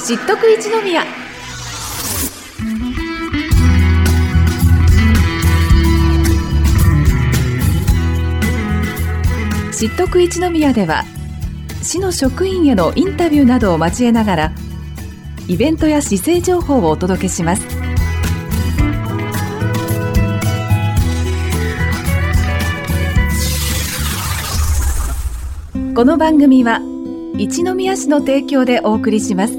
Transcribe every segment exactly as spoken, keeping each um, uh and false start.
知っとく一宮。知っとく一宮では、市の職員へのインタビューなどを交えながらイベントや市政情報をお届けします。この番組は一宮市の提供でお送りします。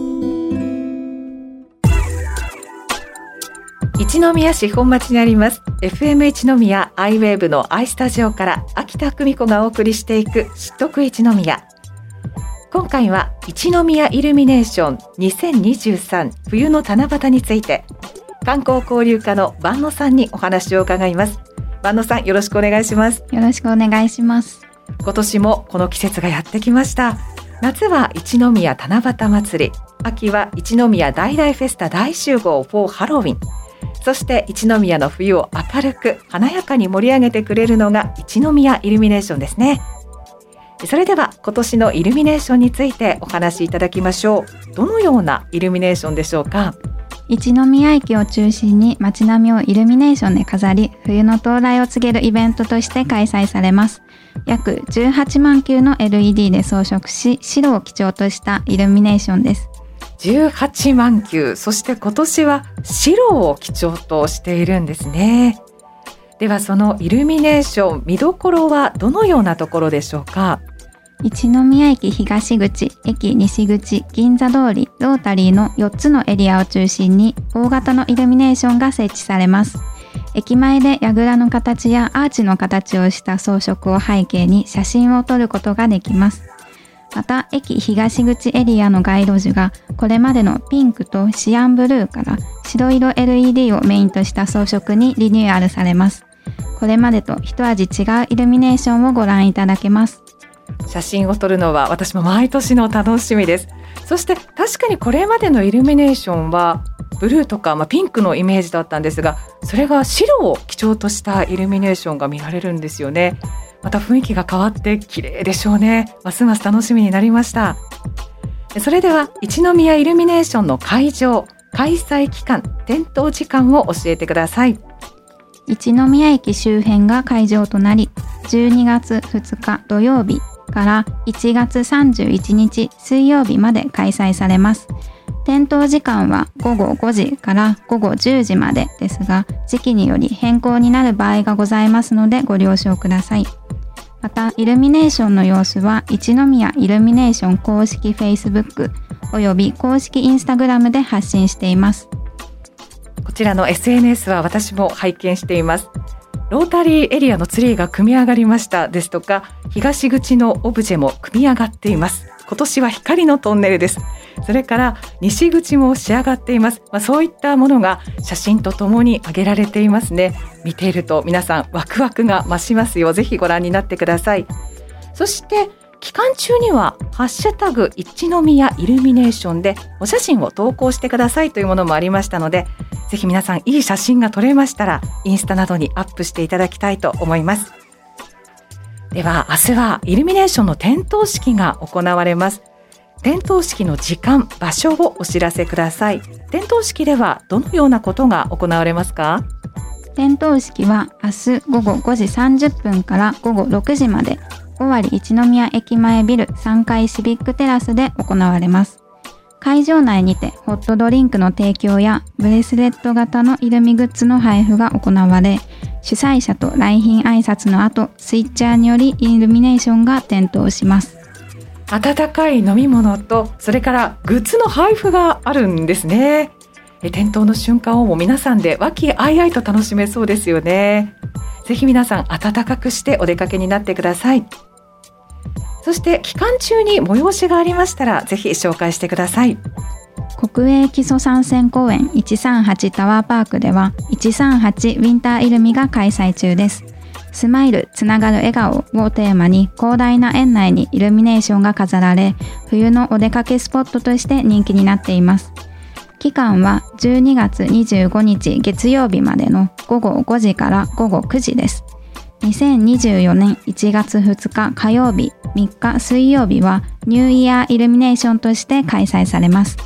一宮市本町にあります エフエム 一宮アイウェーブの アイスタジオから秋田久美子がお送りしていく知っとく一宮。今回は一宮イルミネーションにせんにじゅうさん冬の七夕について、観光交流課の万野さんにお話を伺います。万野さん、よろしくお願いします。 よろしくお願いします。 今年もこの季節がやってきました。夏は一宮七夕祭り、秋は一宮大々フェスタ大集合フォーハロウィン、そして一宮の冬を明るく華やかに盛り上げてくれるのが一宮イルミネーションですね。それでは今年のイルミネーションについてお話しいただきましょう。どのようなイルミネーションでしょうか。 一宮駅を中心に街並みをイルミネーションで飾り、冬の到来を告げるイベントとして開催されます。約じゅうはちまんきゅうの エルイーディー で装飾し、白を基調としたイルミネーションです。 じゅうはちまんきゅう、そして今年は白を基調としているんですね。ではそのイルミネーション、見どころはどのようなところでしょうか。 一宮駅東口、駅西口、銀座通り、ロータリーのよっつのエリアを中心に大型のイルミネーションが設置されます。駅前で櫓の形やアーチの形をした装飾を背景に写真を撮ることができます。また、駅東口エリアの街路樹がこれまでのピンクとシアンブルーから白色 エルイーディー をメインとした装飾にリニューアルされます。これまでと一味違うイルミネーションをご覧いただけます。 写真を撮るのは私も毎年の楽しみです。そして確かにこれまでのイルミネーションはブルーとか、まあ、ピンクのイメージだったんですが、それが白を基調としたイルミネーションが見られるんですよね。また雰囲気が変わって綺麗でしょうね。ますます楽しみになりました。それでは一宮イルミネーションの会場、開催期間、点灯時間を教えてください。 一宮駅周辺が会場となり、じゅうにがつふつか土曜日からいちがつさんじゅういちにち水曜日まで開催されます。点灯時間はごごごじからごごじゅうじまでですが、時期により変更になる場合がございますのでご了承ください。また、イルミネーションの様子は一宮イルミネーション公式 Facebook および公式 Instagram で発信しています。 こちらの エスエヌエス は私も拝見しています。ロータリーエリアのツリーが組み上がりましたですとか、東口のオブジェも組み上がっています。今年は光のトンネルです。それから西口も仕上がっています。まあ、そういったものが写真とともに上げられていますね。見ていると皆さんワクワクが増しますよ。ぜひご覧になってください。そして期間中にはハッシュタグ一宮イルミネーションでお写真を投稿してくださいというものもありましたので、ぜひ皆さんいい写真が撮れましたらインスタなどにアップしていただきたいと思います。では明日はイルミネーションの点灯式が行われます。点灯式の時間、場所をお知らせください。点灯式ではどのようなことが行われますか？ 点灯式は明日ごごごじさんじゅっぷんからごごろくじまで尾張一宮駅前ビルさんがいシビックテラスで行われます。会場内にてホットドリンクの提供やブレスレット型のイルミグッズの配布が行われ、主催者と来賓挨拶の後、スイッチャーによりイルミネーションが点灯します。 温かい飲み物と、それからグッズの配布があるんですね。点灯の瞬間をも皆さんで和気あいあいと楽しめそうですよね。ぜひ皆さん暖かくしてお出かけになってください。そして期間中に催しがありましたらぜひ紹介してください。 国営基礎参戦公園いちさんはちタワーパークではいちさんはちウィンターイルミが開催中です。スマイルつながる笑顔をテーマに広大な園内にイルミネーションが飾られ、冬のお出かけスポットとして人気になっています。期間はじゅうにがつにじゅうごにち月曜日までのごごごじからごごくじです。にせんにじゅうよねんいちがつふつか火曜日、みっか水曜日はニューイヤーイルミネーションとして開催されます。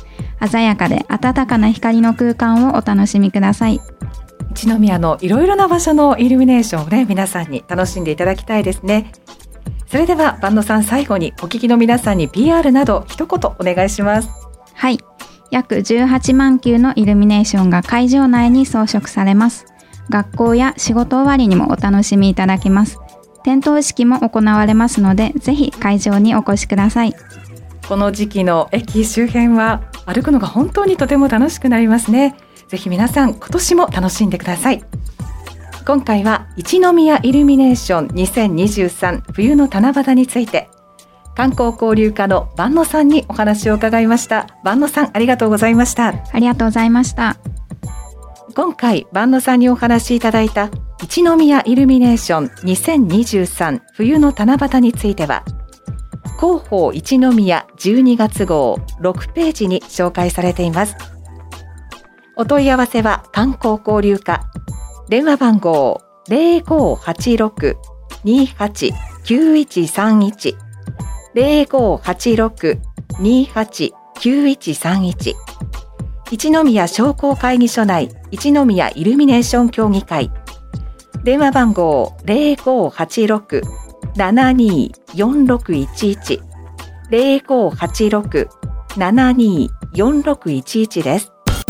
鮮やかで暖かな光の空間をお楽しみください。 一宮のいろいろな場所のイルミネーションをね、皆さんに楽しんでいただきたいですね。それでは坂野さん、最後にお聞きの皆さんに ピーアール など一言お願いします。 はい、約じゅうはちまんきゅうのイルミネーションが会場内に装飾されます。学校や仕事終わりにもお楽しみいただけます。点灯式も行われますので、ぜひ会場にお越しください。 この時期の駅周辺は歩くのが本当にとても楽しくなりますね。ぜひ皆さん、今年も楽しんでください。今回は一宮イルミネーションにせんにじゅうさん冬の七夕について、観光交流課の坂野さんにお話を伺いました。坂野さん、ありがとうございました。 ありがとうございました。 今回坂野さんにお話しいただいた一宮イルミネーションにせんにじゅうさん冬の七夕については、広報一宮じゅうにがつ号ろくページに紹介されています。お問い合わせは観光交流課、電話番号 ゼロごはちろく にはち きゅういちさんいち ゼロごはちろく にはち きゅういちさんいち、一宮商工会議所内一宮イルミネーション協議会、電話番号 ゼロごはちろく ななによんろくいちいち ゼロごはちろく ななによんろくいちいち です。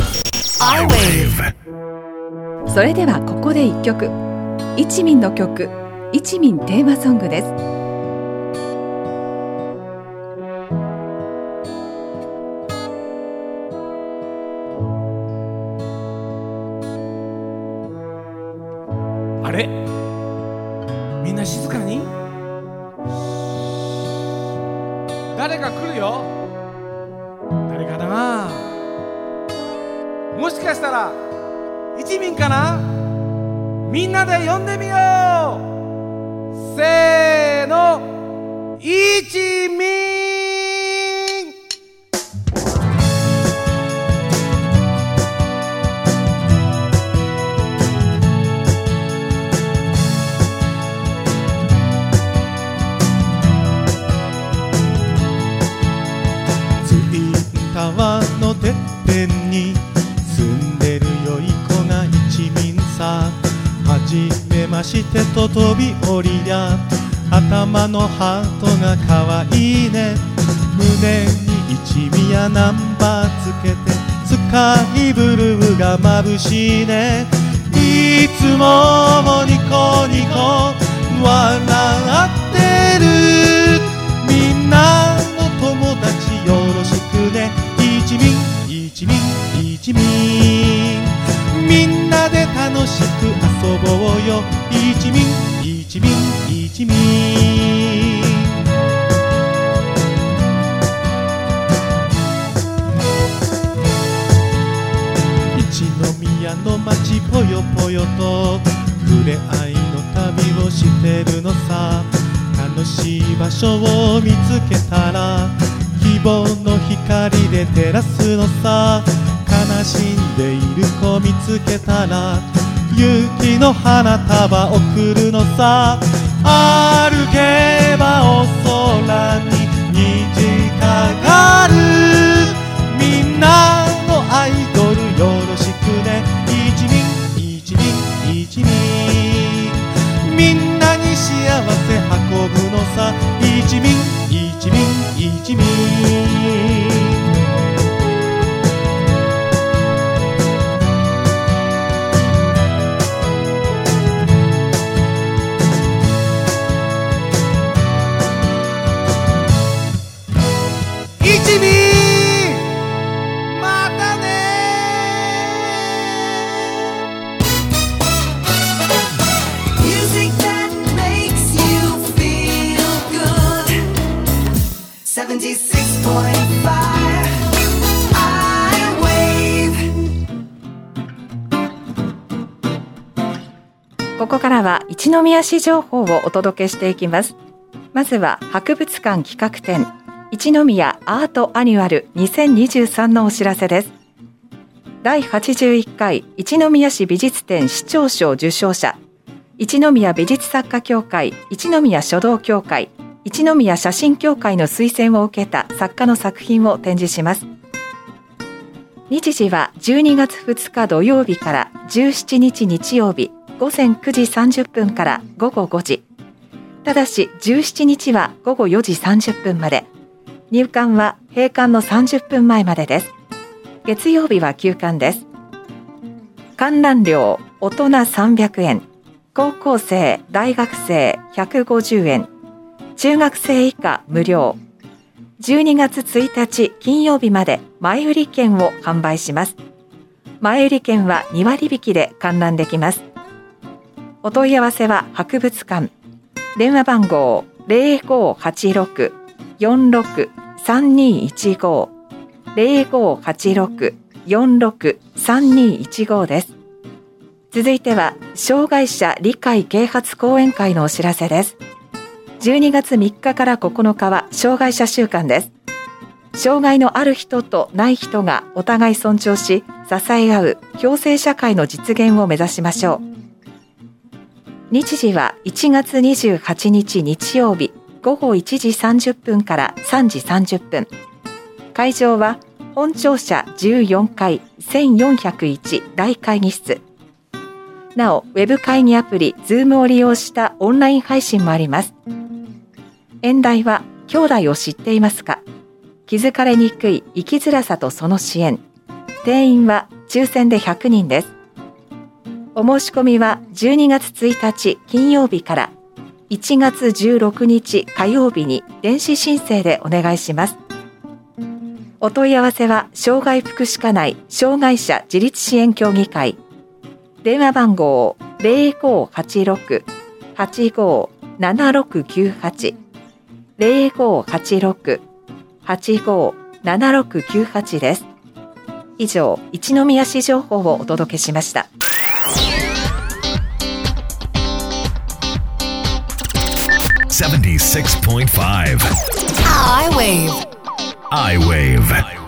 それではここで一曲、一民の曲、一民テーマソングです。 あれ、みんな静かに。誰か来るよ。誰かな。もしかしたら一民かな。みんなで呼んでみよう。せーの、一民。 川のてっぺんに住んでるよい子が一民さ。はじめましてと飛び降りや、頭のハートがかわいいね。胸に一宮ナンバーつけて、スカイブルーが眩しいね。いつもニコニコ笑ってる。みんなの友達よろしくね。一民一民一民、みんなで楽しく遊ぼうよ。一民一民一民。一宮の街ぽよぽよと触れ合いの旅をしてるのさ。楽しい場所を見つけたら希望の光で照らすのさ。悲しんでいる子見つけたら勇気の花束贈るのさ。歩けばお空に虹かかる。みんなのアイドルよろしくね。一民一民一民、みんなに幸せ運ぶのさ。一民一民一民。一民、またね。 Music that makes you feel good. seventy-six point five I wave。 ここからは一宮市情報をお届けしていきます。まずは博物館企画展一宮アートアニュアルにせんにじゅうさんのお知らせです。だいはちじゅういっかい一宮市美術展市長賞受賞者、一宮美術作家協会、一宮書道協会、一宮写真協会の推薦を受けた作家の作品を展示します。 日時はじゅうにがつふつか土曜日からじゅうしちにち日曜日ごぜんくじさんじゅっぷんからごごごじ。ただしじゅうしちにちはごごよじさんじゅっぷんまで。入館は閉館のさんじゅっぷんまえまでです。月曜日は休館です。観覧料大人さんびゃくえん、高校生、大学生ひゃくごじゅうえん、中学生以下無料。じゅうにがつついたち金曜日まで前売り券を販売します。前売り券はにわりびきで観覧できます。お問い合わせは博物館。電話番号 ゼロごはちろく よんろく さんにいちご ゼロごはちろく よんろく さんにいちご です。続いては障害者理解啓発講演会のお知らせです。じゅうにがつみっかからここのかは障害者週間です。障害のある人とない人がお互い尊重し、支え合う共生社会の実現を目指しましょう。日時はいちがつにじゅうはちにち日曜日ごごいちじさんじゅっぷんからさんじさんじゅっぷん。会場は本庁舎じゅうよんかいせんよんひゃくいち大会議室。なお、ウェブ会議アプリ Zoom を利用したオンライン配信もあります。演題は兄弟を知っていますか？気づかれにくい生きづらさとその支援。定員は抽選でひゃくにんです。お申し込みはじゅうにがつついたち金曜日からいちがつじゅうろくにち火曜日に電子申請でお願いします。お問い合わせは障害福祉課内障害者自立支援協議会。電話番号 ゼロごはちろく はちごななろくきゅうはち ゼロごはちろく はちごななろくきゅうはち です。以上、一宮市情報をお届けしました。 セブンティーシックスポイントファイブ I-Wave I-Wave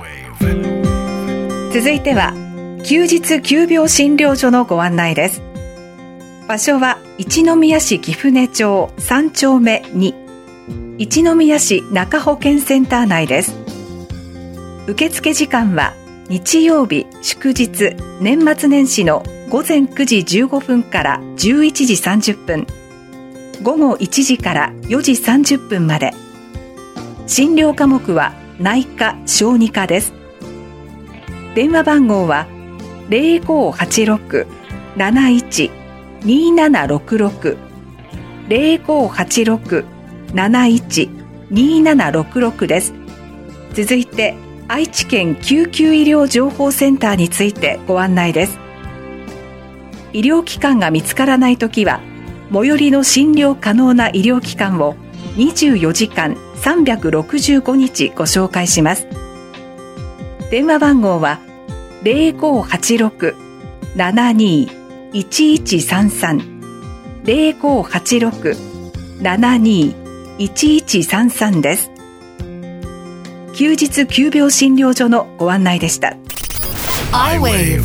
続いては休日急病診療所のご案内です。場所は一宮市貴船町さんちょうめに、一宮市中保健センター内です。受付時間は日曜日祝日年末年始のごぜんくじじゅうごふんからじゅういちじさんじゅっぷん、ごごいちじからよじさんじゅっぷんまで。診療科目は内科小児科です。電話番号はゼロごはちろく なないち にななろくろく ゼロごはちろく なないち にななろくろく です。続いて愛知県救急医療情報センターについてご案内です。医療機関が見つからないときは最寄りの診療可能な医療機関をにじゅうよじかんさんびゃくろくじゅうごにちご紹介します。電話番号はゼロごはちろく ななにいちいちさんさん ゼロごはちろく ななにいちいちさんさん です。休日急病診療所のご案内でした。 I-Wave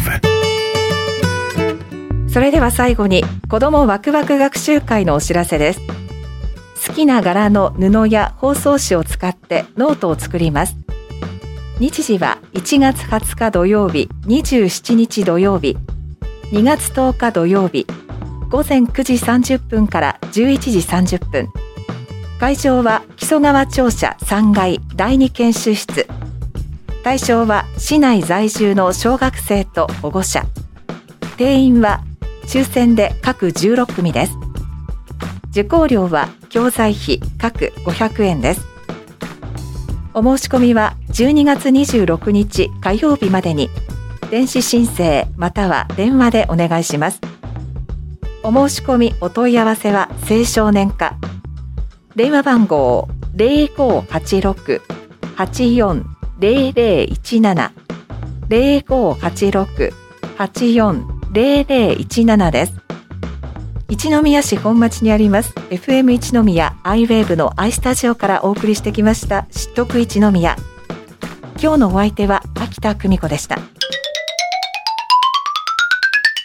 それでは最後に子どもワクワク学習会のお知らせです。好きな柄の布や包装紙を使ってノートを作ります。日時はいちがつはつか土曜日、にじゅうしちにち土曜日、にがつとおか土曜日、ごぜんくじさんじゅっぷんからじゅういちじさんじゅっぷん。会場は木曽川庁舎さんがいだいに研修室。対象は市内在住の小学生と保護者。定員は抽選で各じゅうろくくみです。受講料は教材費各ごひゃくえんです。お申し込みはじゅうにがつにじゅうろくにち火曜日までに電子申請または電話でお願いします。お申し込みお問い合わせは青少年課。電話番号ゼロごはちろく はちよんゼロゼロいちなな ゼロごはちろく はちよんゼロゼロいちななです。一宮市本町にあります エフエム 一宮 I-Wave の I スタジオからお送りしてきました知得一宮。今日のお相手は秋田久美子でした。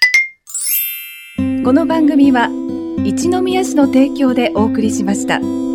この番組は一宮市の提供でお送りしました。